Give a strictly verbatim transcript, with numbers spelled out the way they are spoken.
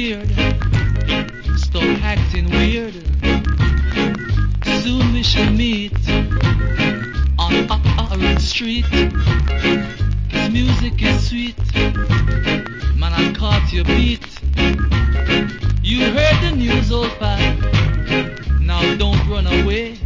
beard. Stop acting weird. Soon we shall meet on Orange Street. This music is sweet. Man, I caught your beat. You heard the news, old pal. Now don't run away.